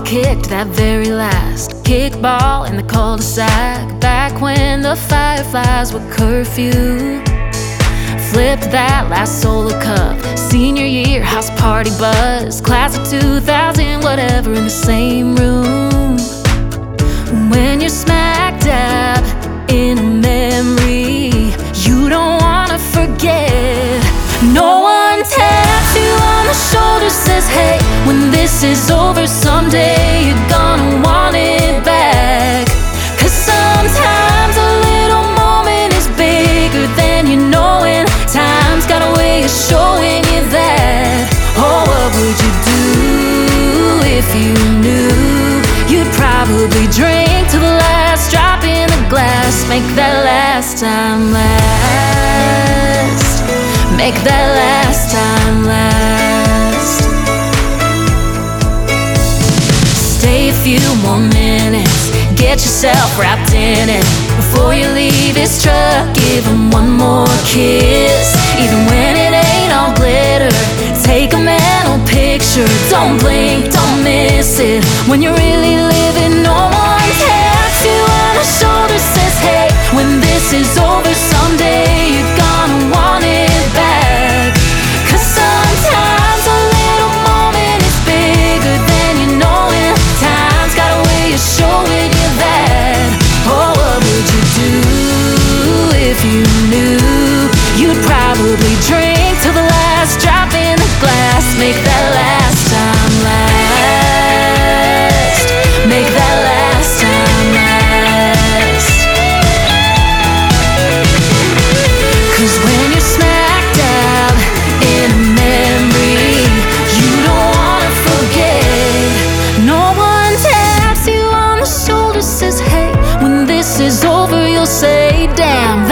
kicked that very last kickball in the cul-de-sac, back when the fireflies were curfew. Flipped that last solo cup, senior year house party buzz, class of 2000, whatever, in the same room. When you're smack dab in a memory you don't wanna forget, no one taps you on the shoulder, says hey, when this is over someday you're gonna want it back. Cause sometimes a little moment is bigger than you know, and time's got a way of showing you that. Oh, what would you do if you knew? You'd probably drink to the last drop in the glass, make that last time last, make that last time last. Stay a few more minutes, get yourself wrapped in it. Before you leave his truck, give him one more kiss. Even when it ain't all glitter, take a mental picture. Don't blink, don't miss it. When you're really living, no one taps you on the shoulder, says hey, when this is over someday you're gonna want it back. Cause sometimes a little moment is bigger than you know, and time's got a way of showing you that. Oh, what would you do if you knew? You'd probably drink to the last drop in the glass, make that last time last, make that last time last. Cause when you're smack dab in a memory you don't wanna forget, no one taps you on the shoulder, says hey, when this is over you'll say damn,